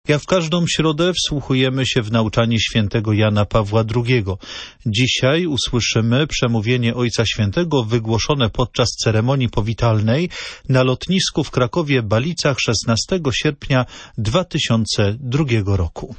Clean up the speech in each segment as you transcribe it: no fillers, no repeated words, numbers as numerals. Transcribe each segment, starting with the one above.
Jak w każdą środę wsłuchujemy się w nauczanie świętego Jana Pawła II. Dzisiaj usłyszymy przemówienie Ojca Świętego wygłoszone podczas ceremonii powitalnej na lotnisku w Krakowie-Balicach 16 sierpnia 2002 roku.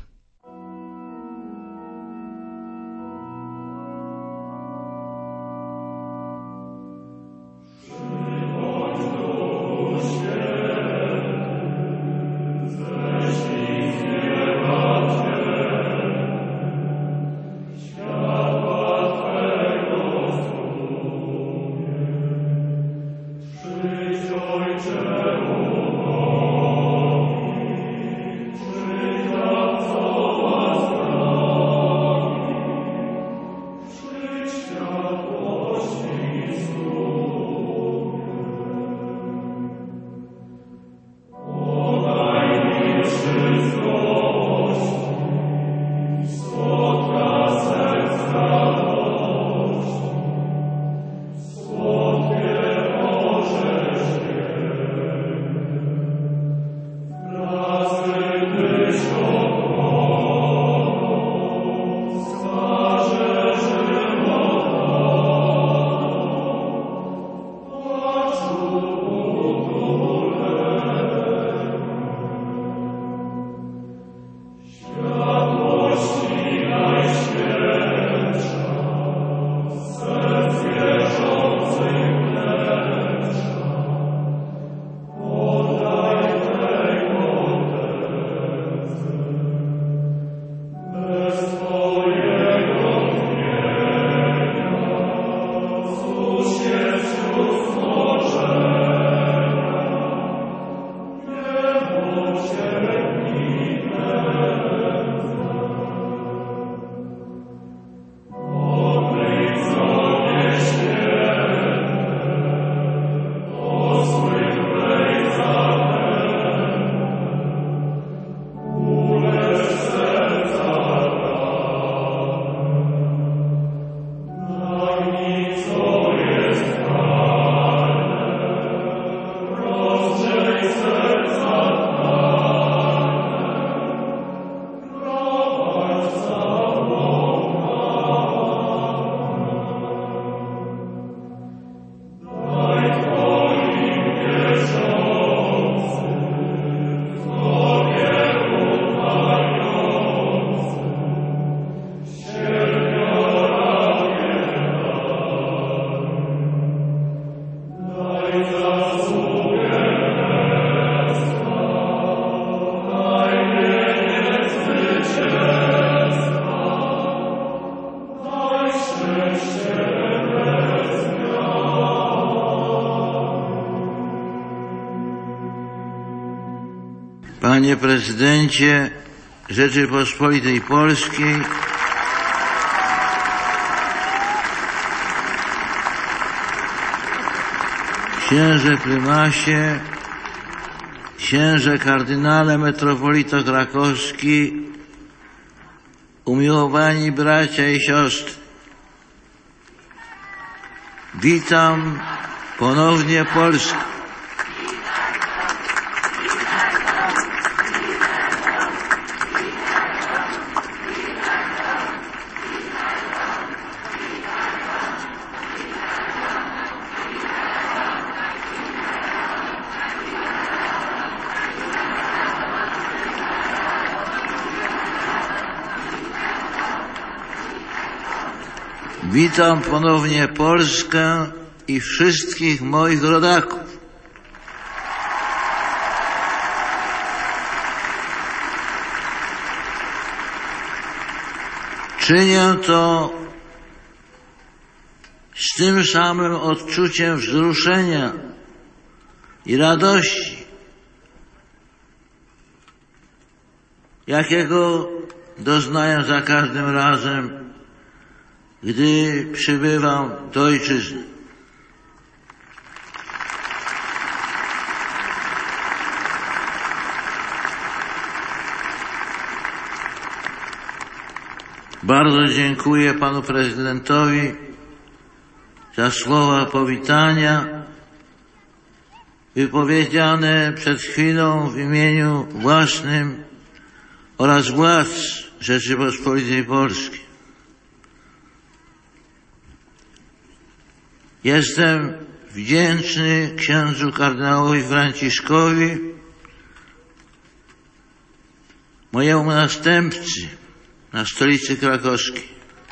Panie Prezydencie Rzeczypospolitej Polskiej, Księże Prymasie, Księże Kardynale Metropolito Krakowski, umiłowani bracia i siostry, witam ponownie Polskę. Witam ponownie Polskę i wszystkich moich rodaków. Czynię to z tym samym odczuciem wzruszenia i radości, jakiego doznaję za każdym razem, gdy przybywam do ojczyzny. Bardzo dziękuję panu prezydentowi za słowa powitania wypowiedziane przed chwilą w imieniu własnym oraz władz Rzeczypospolitej Polskiej. Jestem wdzięczny księdzu kardynałowi Franciszkowi, mojemu następcy na stolicy krakowskiej.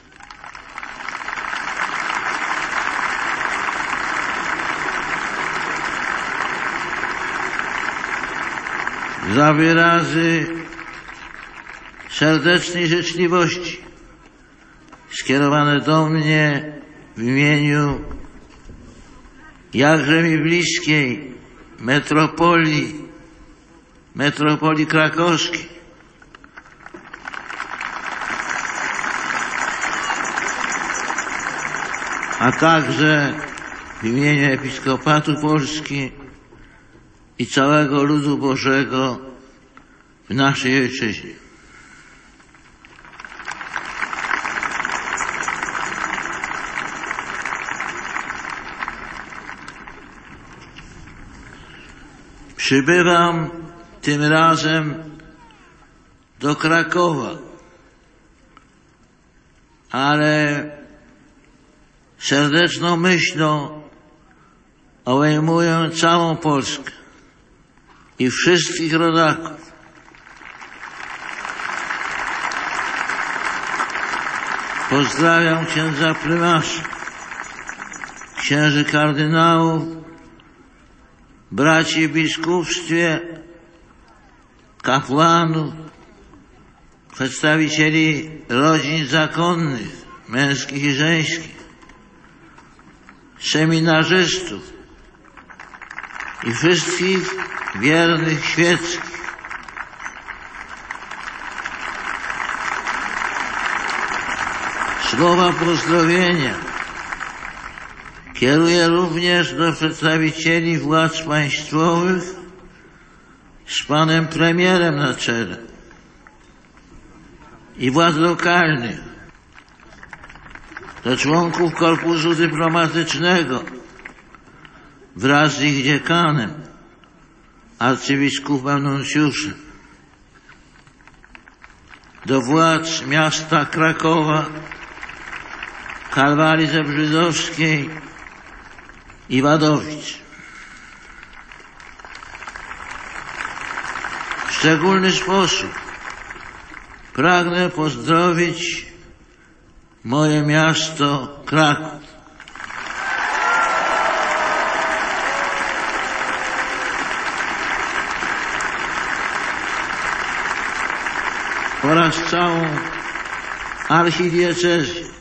Za wyrazy serdecznej życzliwości skierowane do mnie w imieniu jakże mi bliskiej metropolii krakowskiej, a także w imieniu Episkopatu Polski i całego ludu Bożego w naszej ojczyźnie. Przybywam tym razem do Krakowa, ale serdeczną myślą obejmuję całą Polskę i wszystkich rodaków. Pozdrawiam księdza prymasza, księży kardynałów, braci w biskupstwie, kapłanów, przedstawicieli rodzin zakonnych, męskich i żeńskich, seminarzystów i wszystkich wiernych świeckich. Słowa pozdrowienia kieruję również do przedstawicieli władz państwowych z panem premierem na czele i władz lokalnych, do członków korpusu dyplomatycznego wraz z ich dziekanem, arcybiskupem nuncjuszem, do władz miasta Krakowa, Kalwarii Zebrzydowskiej i Wadowic. W szczególny sposób pragnę pozdrowić moje miasto Kraków. Oraz całą archidiecezję.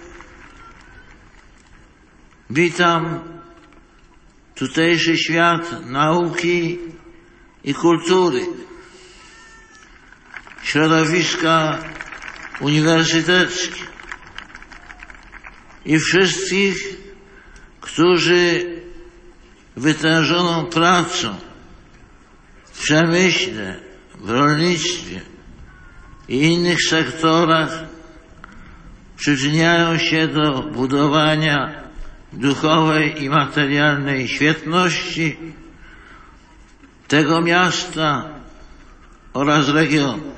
Witam tutejszy świat nauki i kultury, środowiska uniwersyteckie i wszystkich, którzy wytężoną pracą w przemyśle, w rolnictwie i innych sektorach przyczyniają się do budowania duchowej i materialnej świetności tego miasta oraz regionu.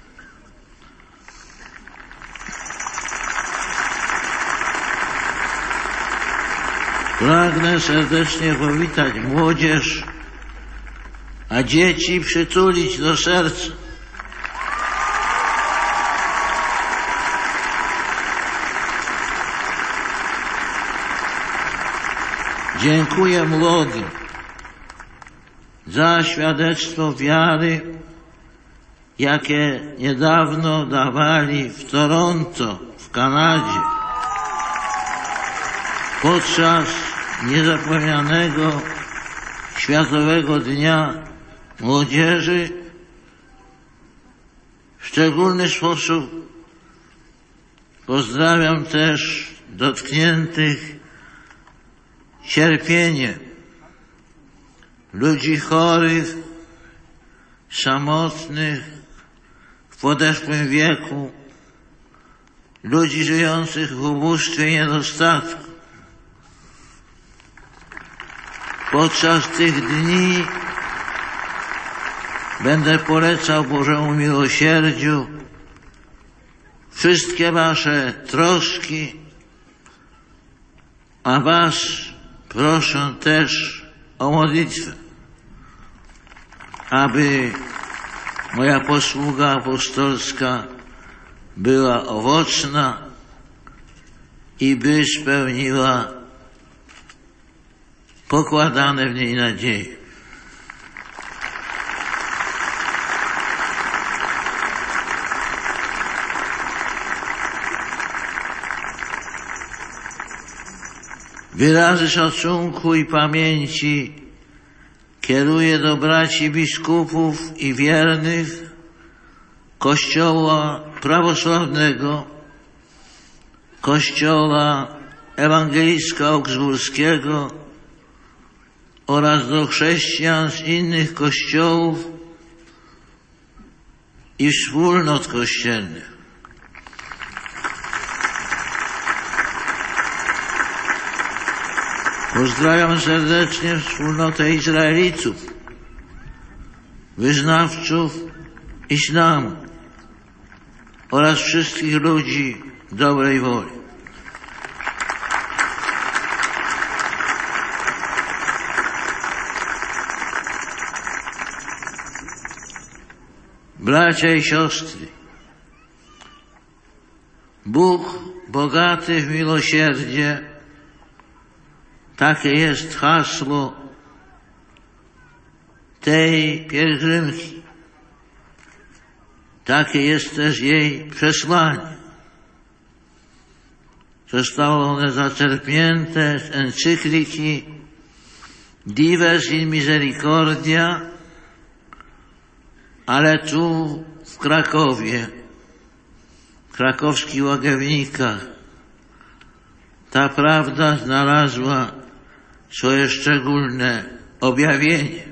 Pragnę serdecznie powitać młodzież, a dzieci przytulić do serca. Dziękuję młodym za świadectwo wiary, jakie niedawno dawali w Toronto, w Kanadzie, podczas niezapomnianego Światowego Dnia Młodzieży. W szczególny sposób pozdrawiam też dotkniętych cierpieniem ludzi chorych, samotnych, w podeszłym wieku, ludzi żyjących w ubóstwie i niedostatku. Podczas tych dni będę polecał Bożemu miłosierdziu wszystkie wasze troski, a was proszę też o modlitwę, aby moja posługa apostolska była owocna i by spełniła pokładane w niej nadzieje. Wyrazy szacunku i pamięci kieruję do braci biskupów i wiernych Kościoła prawosławnego, Kościoła Ewangelicka Augsburskiego oraz do chrześcijan z innych kościołów i wspólnot kościelnych. Pozdrawiam serdecznie wspólnotę Izraelitów, wyznawców islamu oraz wszystkich ludzi dobrej woli. Bracia i siostry, Bóg bogaty w miłosierdzie, takie jest hasło tej pielgrzymki. Takie jest też jej przesłanie. Zostało one zaczerpnięte z encykliki Dives in Misericordia, ale tu w Krakowie, w krakowskich łagiewnikach, ta prawda znalazła swoje szczególne objawienie.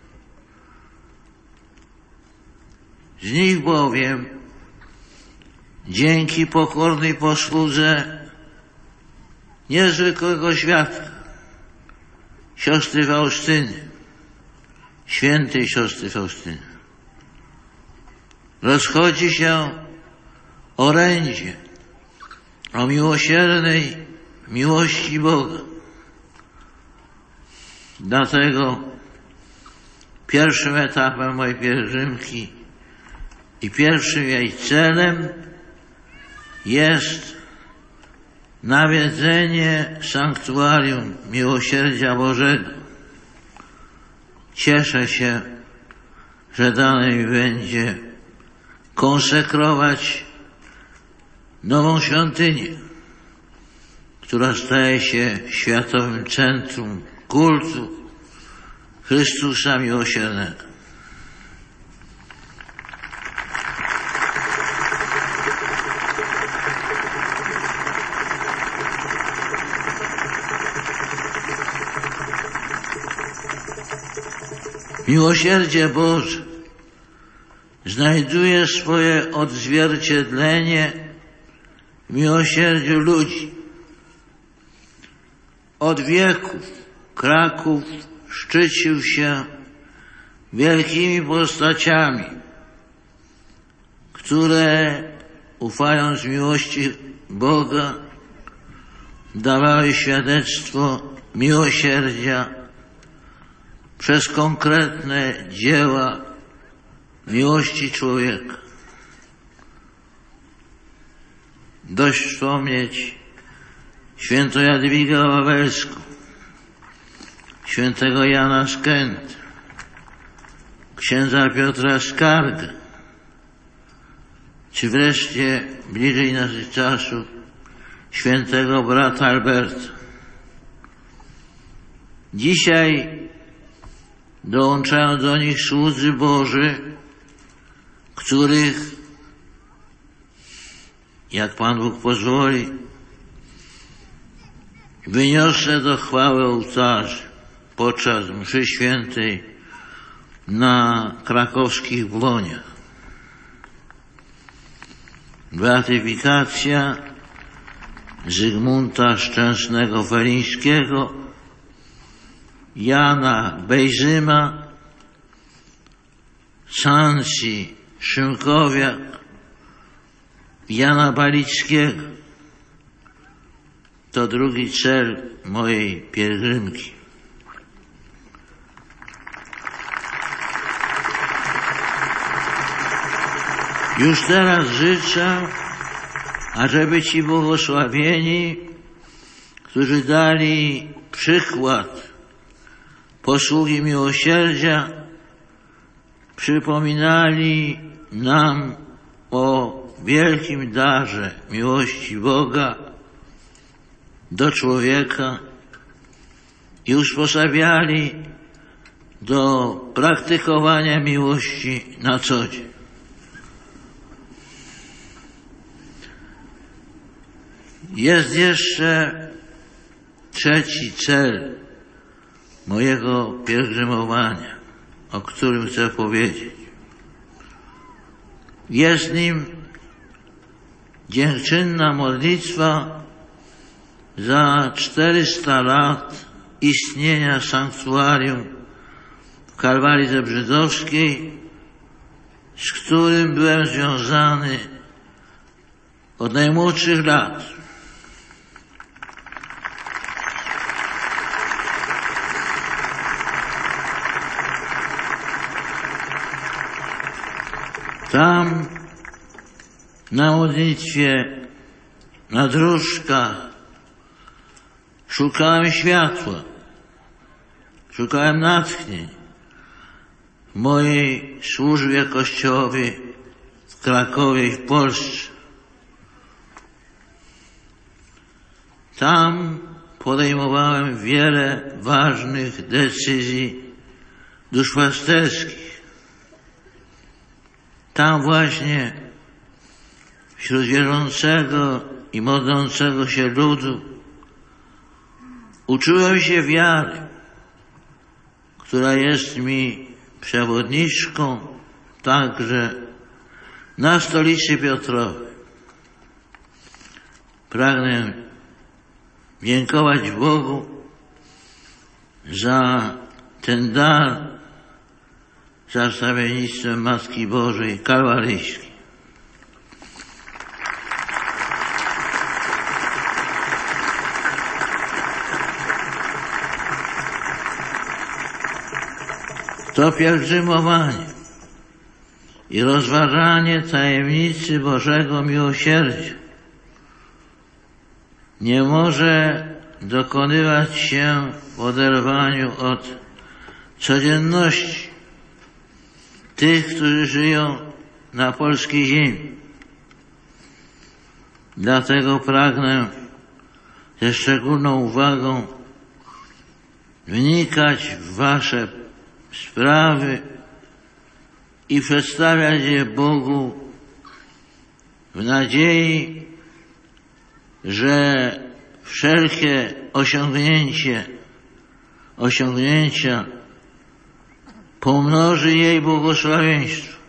Z nich bowiem, dzięki pokornej posłudze niezwykłego świadka, siostry Faustyny, świętej siostry Faustyny, rozchodzi się orędzie o miłosiernej miłości Boga. Dlatego pierwszym etapem mojej pielgrzymki i pierwszym jej celem jest nawiedzenie sanktuarium Miłosierdzia Bożego. Cieszę się, że dane mi będzie konsekrować nową świątynię, która staje się światowym centrum kultu Chrystusa Miłosiernego. Miłosierdzie Boże znajduje swoje odzwierciedlenie w miłosierdziu ludzi. Od wieków Kraków szczycił się wielkimi postaciami, które, ufając miłości Boga, dawały świadectwo miłosierdzia przez konkretne dzieła miłości człowieka. Dość wspomnieć świętą Jadwigę Wawelską, świętego Jana z Kent, księdza Piotra Skargę, czy wreszcie bliżej naszych czasów świętego brata Alberta. Dzisiaj dołączają do nich słudzy Boży, których, jak Pan Bóg pozwoli, wyniosę do chwały ołtarzy podczas mszy świętej na krakowskich Błoniach. Beatyfikacja Zygmunta Szczęsnego Felińskiego, Jana Bejzyma, Sansi Szymkowiak, Jana Balickiego. To drugi cel mojej pielgrzymki. Już teraz życzę, ażeby ci błogosławieni, którzy dali przykład posługi miłosierdzia, przypominali nam o wielkim darze miłości Boga do człowieka i usposabiali do praktykowania miłości na co dzień. Jest jeszcze trzeci cel mojego pielgrzymowania, o którym chcę powiedzieć. Jest nim dziękczynna modlitwa za 400 lat istnienia sanktuarium w Kalwarii Zebrzydowskiej, z którym byłem związany od najmłodszych lat. Tam na modlitwie, na dróżkach szukałem światła, szukałem natchnień w mojej służbie Kościołowi w Krakowie i w Polsce. Tam podejmowałem wiele ważnych decyzji duszpasterskich. Tam właśnie wśród wierzącego i modlącego się ludu uczyłem się wiary, która jest mi przewodniczką także na Stolicy Piotrowej. Pragnę dziękować Bogu za ten dar za wstawiennictwem Matki Bożej Kalwaryjskiej. To pielgrzymowanie i rozważanie tajemnicy Bożego miłosierdzia nie może dokonywać się w oderwaniu od codzienności tych, którzy żyją na polskiej ziemi. Dlatego pragnę ze szczególną uwagą wnikać w wasze sprawy i przedstawiać je Bogu w nadziei, że wszelkie osiągnięcia pomnoży jej błogosławieństwo,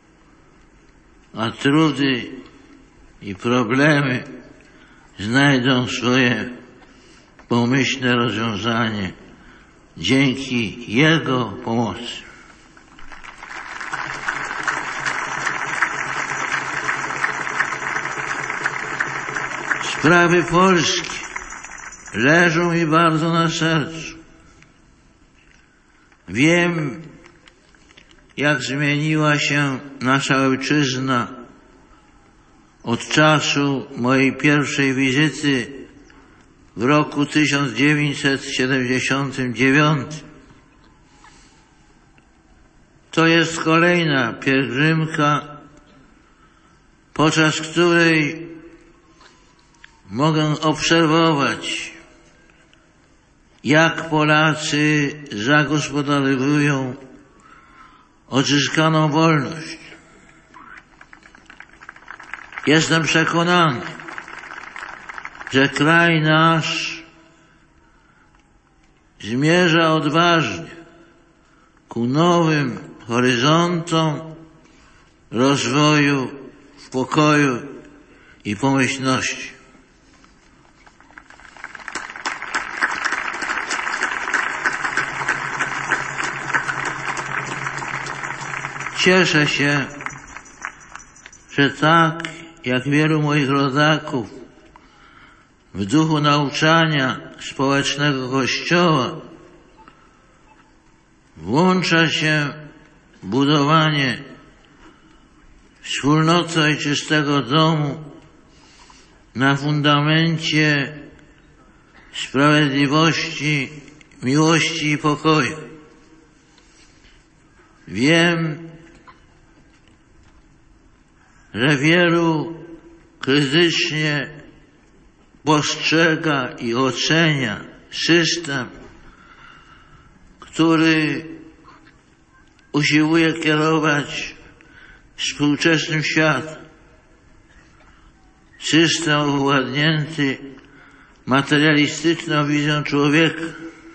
a trudy i problemy znajdą swoje pomyślne rozwiązanie dzięki Jego pomocy. Sprawy polskie leżą mi bardzo na sercu. Wiem, jak zmieniła się nasza ojczyzna od czasu mojej pierwszej wizyty w roku 1979. To jest kolejna pielgrzymka, podczas której mogę obserwować, jak Polacy zagospodarowują odzyskaną wolność. Jestem przekonany, że kraj nasz zmierza odważnie ku nowym horyzontom rozwoju w pokoju i pomyślności. Cieszę się, że tak jak wielu moich rodaków, w duchu nauczania społecznego Kościoła włącza się w budowanie wspólnoty ojczystego domu na fundamencie sprawiedliwości, miłości i pokoju. Wiem, że wielu krytycznie postrzega i ocenia system, który usiłuje kierować współczesnym światem. System owładnięty materialistyczną wizją człowieka.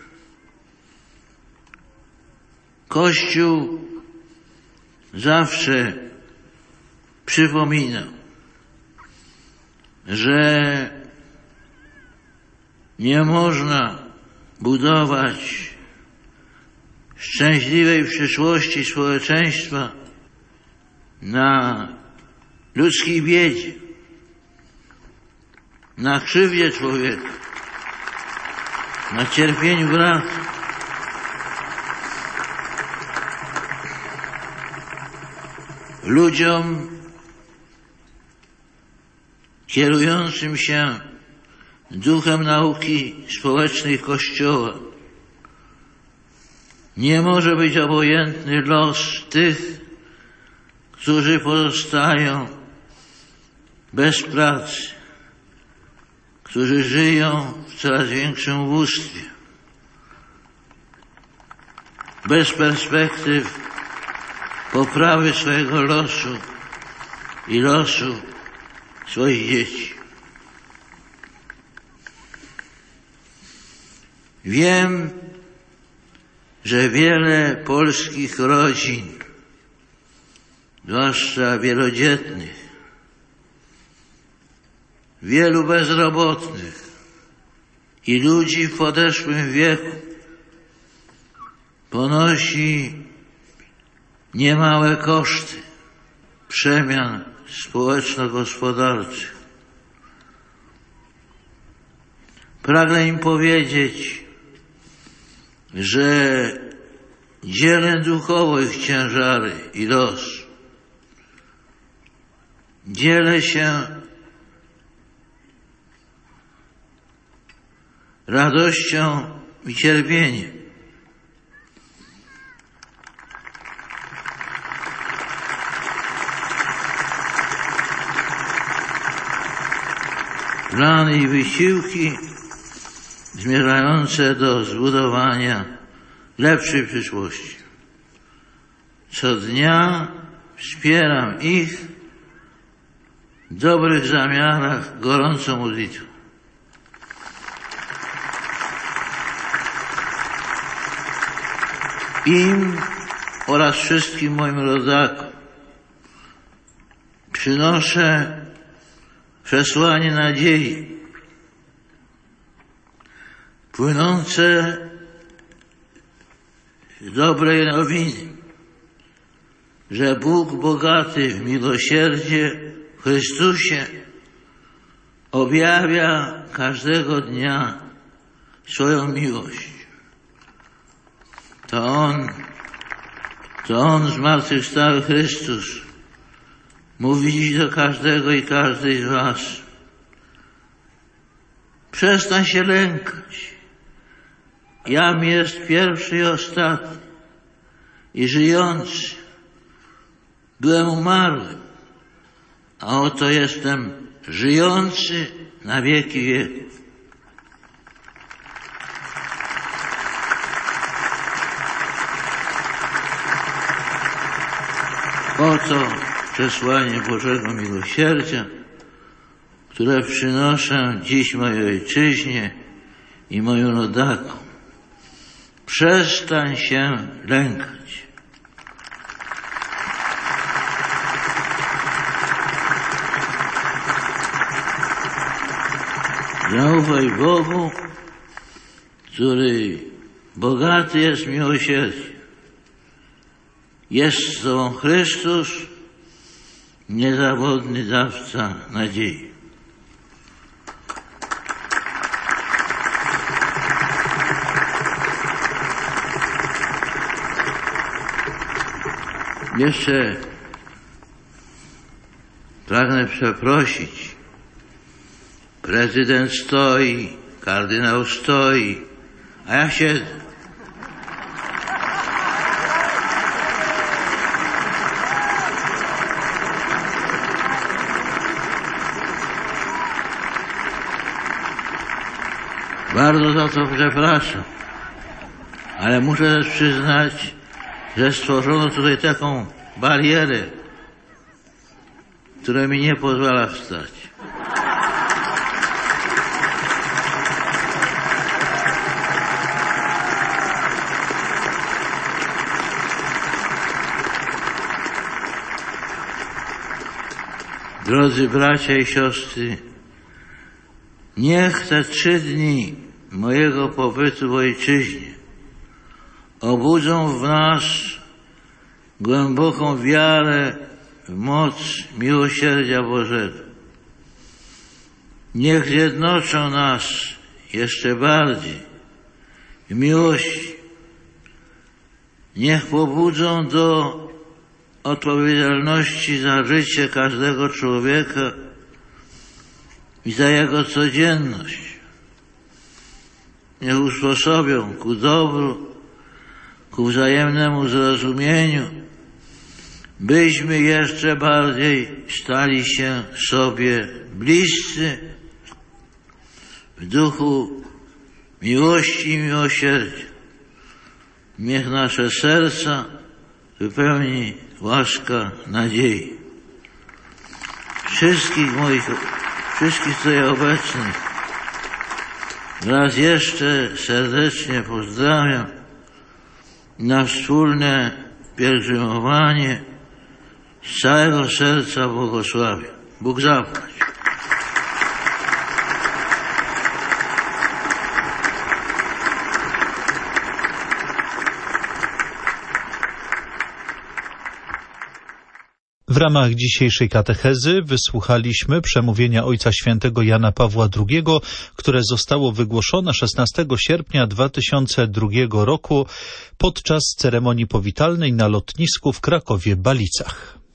Kościół zawsze przypominał, że nie można budować szczęśliwej przyszłości społeczeństwa na ludzkiej biedzie, na krzywdzie człowieka, na cierpieniu brata. Ludziom kierującym się duchem nauki społecznej Kościoła nie może być obojętny los tych, którzy pozostają bez pracy, którzy żyją w coraz większym ubóstwie, bez perspektyw poprawy swojego losu i losu swoich dzieci. Wiem, że wiele polskich rodzin, zwłaszcza wielodzietnych, wielu bezrobotnych i ludzi w podeszłym wieku ponosi niemałe koszty przemian społeczno-gospodarczych. Pragnę im powiedzieć, że dzielę duchowo ich ciężary i los. Dzielę się radością i cierpieniem. Plany i wysiłki zmierzające do zbudowania lepszej przyszłości. Co dnia wspieram ich w dobrych zamiarach gorącą modlitwą. Im oraz wszystkim moim rodakom przynoszę przesłanie nadziei, płynące z dobrej nowiny, że Bóg bogaty w miłosierdzie w Chrystusie objawia każdego dnia swoją miłość. To On zmartwychwstały Chrystus mówi dziś do każdego i każdej z was: przestań się lękać. Jam jest pierwszy i ostatni i żyjący. Byłem umarłym, a oto jestem żyjący na wieki wieków. Oto przesłanie Bożego Miłosierdzia, które przynoszę dziś mojej ojczyźnie i moim rodakom. Przestań się lękać. Zaufaj Bogu, który bogaty jest miłosierdziem. Jest z Tobą Chrystus, niezawodny dawca nadziei. Jeszcze pragnę przeprosić. Prezydent stoi, kardynał stoi, a ja siedzę. Bardzo za to przepraszam, ale muszę też przyznać, że stworzono tutaj taką barierę, która mi nie pozwala wstać. Drodzy bracia i siostry, niech te 3 dni mojego pobytu w ojczyźnie obudzą w nas głęboką wiarę w moc miłosierdzia Bożego. Niech zjednoczą nas jeszcze bardziej w miłości. Niech pobudzą do odpowiedzialności za życie każdego człowieka i za jego codzienność. Niech usposobią ku dobru, ku wzajemnemu zrozumieniu, byśmy jeszcze bardziej stali się sobie bliscy w duchu miłości i miłosierdzia. Niech nasze serca wypełni łaska nadziei. Wszystkich tutaj obecnych raz jeszcze serdecznie pozdrawiam na wspólne pielgrzymowanie. Z całego serca błogosławię. Bóg zapłać. W ramach dzisiejszej katechezy wysłuchaliśmy przemówienia Ojca Świętego Jana Pawła II, które zostało wygłoszone 16 sierpnia 2002 roku podczas ceremonii powitalnej na lotnisku w Krakowie-Balicach.